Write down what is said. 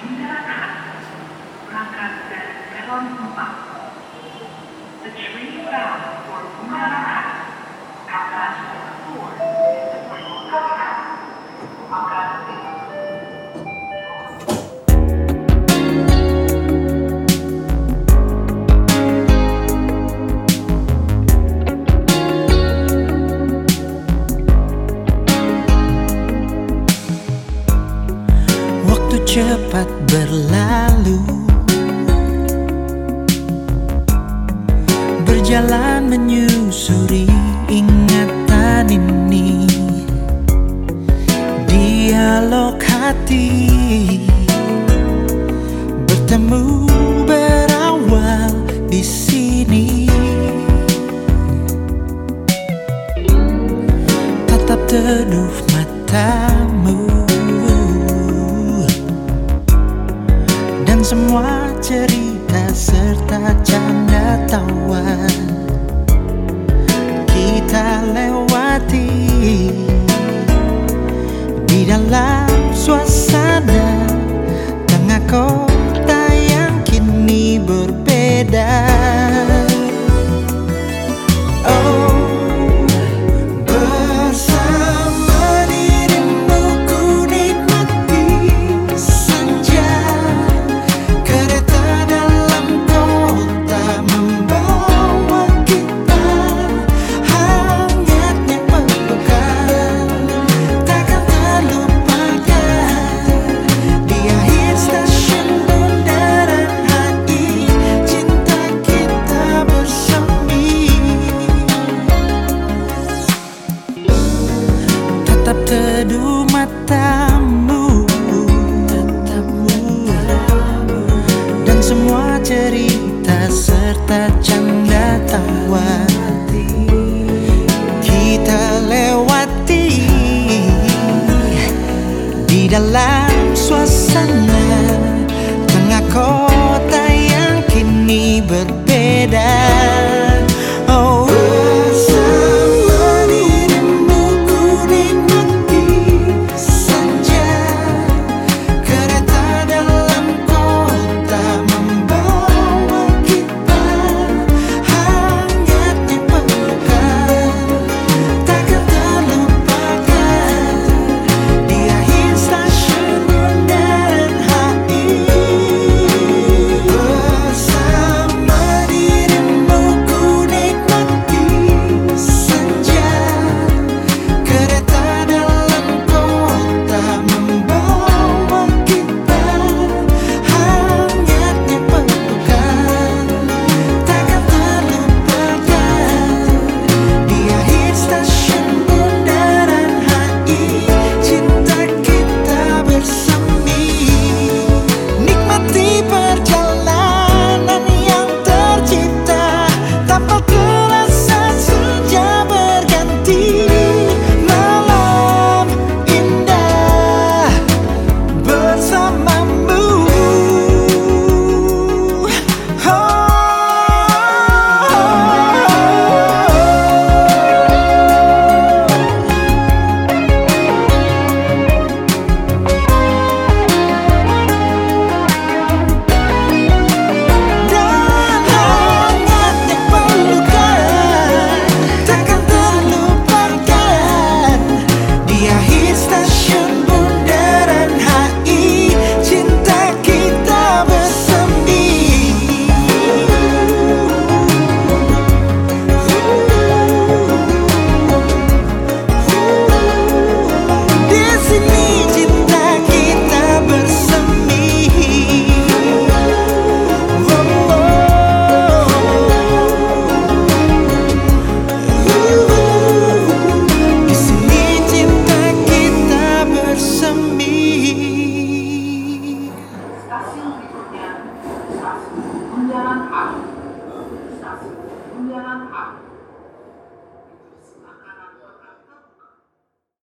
Mendarat berangkat dari peron 4. The train bound for Mendarat at platform 4 is the Waktu cepat berlalu, berjalan menyusuri ingatan ini. Dialog hati bertemu berawal di sini. Tatap teduh matamu dan semua cerita serta canda tawa kita lewati di dalam suasana tengah kota yang kini berbeda. Oh, bersama dirimu ku nikmati senja. Kereta dalam kota membawa kita, hangatnya pelukan takkan terlupakan. Di akhir stasiun bundaran HI, cinta kita bersemi. Tatap teduh matamu, dan semua cerita serta canda tawa kita lewati di dalam suasana tengah kota